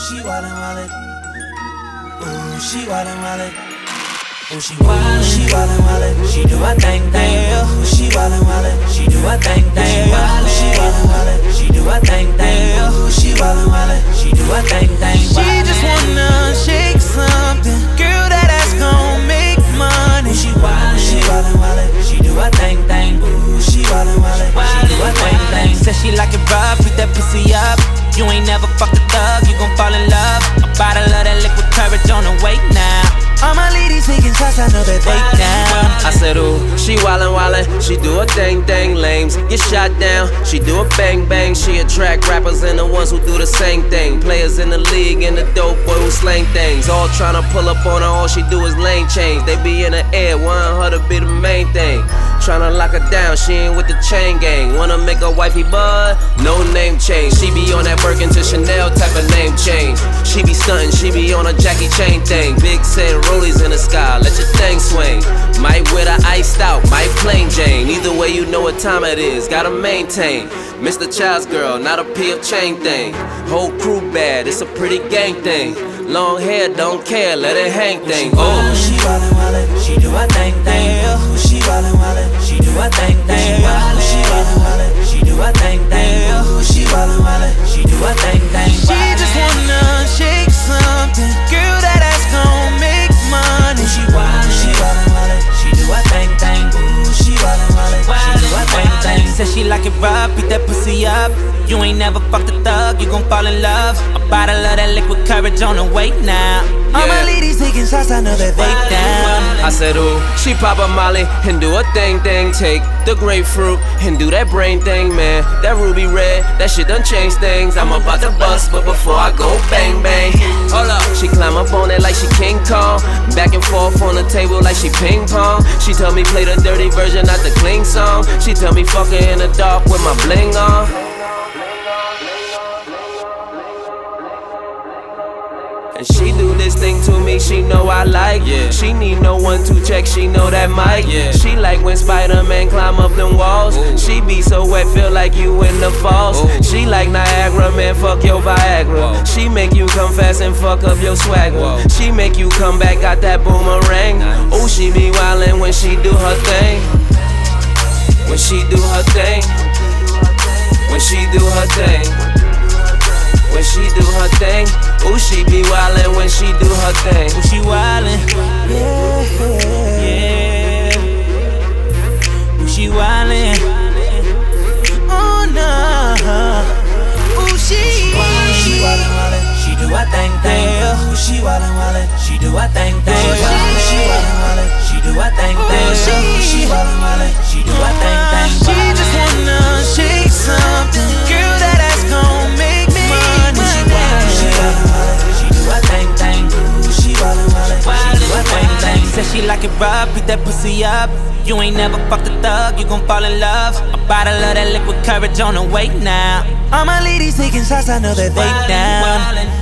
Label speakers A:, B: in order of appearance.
A: she wildin', wildin'. Ooh, she wildin', wildin'. Ooh, she wildin', she wildin', wildin'. She do her thing, thing. Ooh, she wildin', wildin'. She do her thing, thing. Ooh, she wildin', wildin'. She do her thing, thing. Ooh, she wildin', wildin'. She do her thing, thing.
B: She just wanna shake something, girl, that ass gon' make money.
A: Ooh, she wildin', wildin'. She do her thing, thing. Ooh, she wildin', wildin'. She do her thing, thing.
B: Said she like it rough, beat that pussy up. You ain't never fucked a thug, you gon' fall in love. A bottle of that liquid courage on the way now. All my ladies taking shots, I know that they down.
C: I said, ooh, she wildin', wildin'. She do a thing, thing. Lames get shot down. She do a bang, bang. She attract rappers and the ones who do the same thing. Players in the league and the dope boy who slang things. All tryna pull up on her, all she do is lane change. They be in the air, want her to be the main thing. Tryna lock her down, she ain't with the chain gang. Wanna make her wifey bud, no name change. She be on that Birkin to Chanel type of name change. She be stuntin', she be on a Jackie Chain thing. Big said rollies in the sky, let your thing swing. Might wear the iced out, might plain Jane. Either way you know what time it is, gotta maintain. Mr. Child's girl, not a P.F. chain thing. Whole crew bad, it's a pretty gang thing. Long hair, don't care, let it hang thing.
A: Oh, she wildin', wildin'. She do her thing, thing. Ooh, she wildin', wildin'. She do her thing, thing. She wildin', wildin'. She do her thing, thing. Ooh, she wildin', wildin'. She do her thing, thing.
B: She just wanna shake something, girl, that ass gon' make money.
A: She wildin', wildin'. She do her thing, thing. Ooh, she wildin', wildin'. She do her thing, thing.
B: Said she like it rough, beat that pussy up. You ain't never fucked a thug, you gon' fall in love. A bottle of that liquid courage on the way now. All my ladies taking shots, I know that they down.
C: I said, ooh, she pop a molly and do a thing, thing. Take the grapefruit and do that brain thing, man. That ruby red, that shit done changed things. I'm about to bust, but before I go, bang, bang. Hold up, she climb up on it like she King Kong. Back and forth on the table like she ping pong. She tell me play the dirty version, not the clean song. She tell me fuck her in the dark with my bling on. And she do this thing to me, she know I like. Yeah. She need no one to check, she know that mic. Yeah. She like when Spider-Man climb up them walls. Ooh. She be so wet, feel like you in the falls. Ooh. She like Niagara, man, fuck your Viagra. Whoa. She make you come fast and fuck up your swag. Whoa. She make you come back, got that boomerang. Nice. Ooh, she be wildin' when she do her thing. When she do her thing. When she do her thing. When she do her thing, ooh, she be wildin' when she do her thing.
B: Ooh, she wildin', yeah. Ooh, she wildin', oh no. Ooh, she
A: wildin', wildin'. She do her thing, thing. Ooh, she wildin', wildin'. She do her thing, thing. She wildin', wildin'. She do her thing, thing. She wildin', wildin'. She do her thing, thing.
B: She just wanna shake something, girl, that ass gon' make me. Said she like it rough, beat that pussy up. You ain't never fucked a thug, you gon' fall in love. A bottle of that liquid courage on the way now. All my ladies taking shots, I know that they down.